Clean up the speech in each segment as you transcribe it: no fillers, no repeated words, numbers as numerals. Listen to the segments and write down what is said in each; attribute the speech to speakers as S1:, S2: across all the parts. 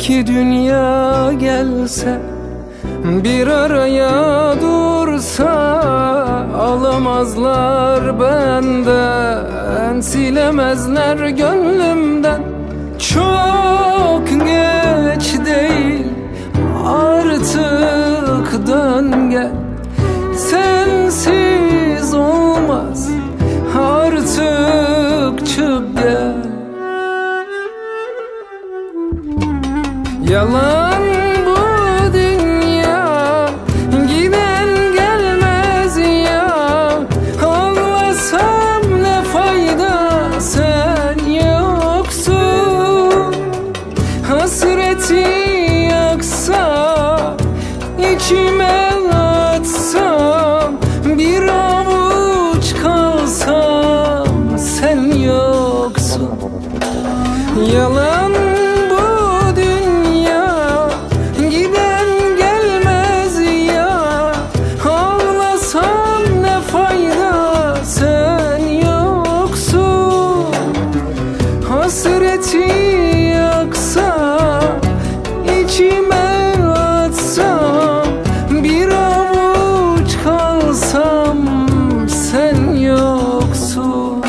S1: İki dünya gelse, bir araya dursa, alamazlar benden, silemezler gönlümden. Çok geç değil, artık dön gel. Sensiz olmaz, artık çık gel. Yalan bu dünya, giden gelmez ya. Ağlasam ne fayda, sen yoksun. Hasreti yaksa, içime atsam, bir avuç kalsam, sen yoksun. Yalan hasreti yaksa, içime atsam, bir avuç kalsam, sen yoksun.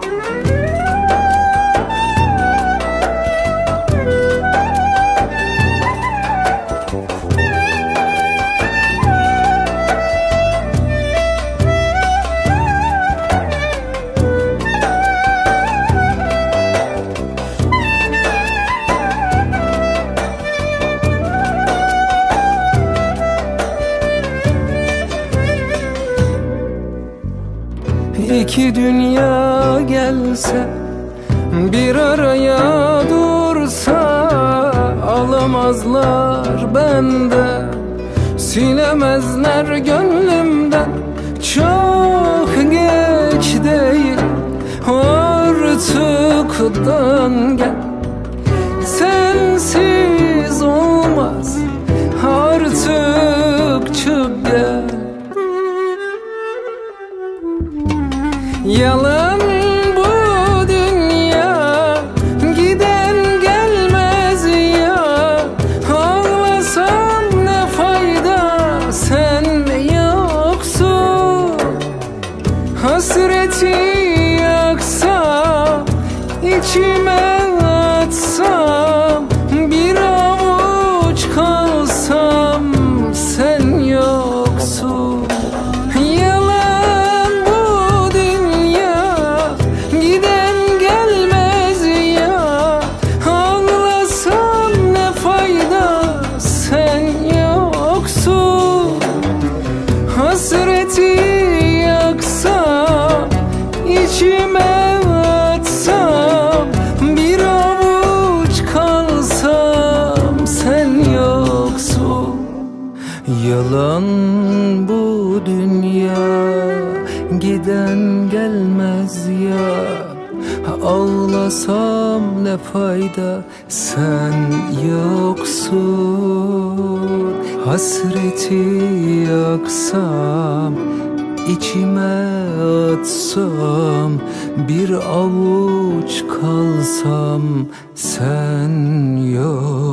S1: İki dünya gelse, bir araya dursa, alamazlar benden, silemezler gönlümden. Çok geç değil, artık dön gel. Sensiz olmaz, artık çık gel. Yalan bu dünya, giden gelmez ya. Ağlasam ne fayda, sen yoksun. Hasreti yaksa, içime atsam, bir avuç kalsam, sen yoksun. Hasreti yaksa, içime atsam, bir avuç kalsam, sen yoksun. Yalan bu dünya, giden gelmez ya. Ağlasam ne fayda, sen yoksun. Hasreti yaksam, içime atsam, bir avuç kalsam, sen yok.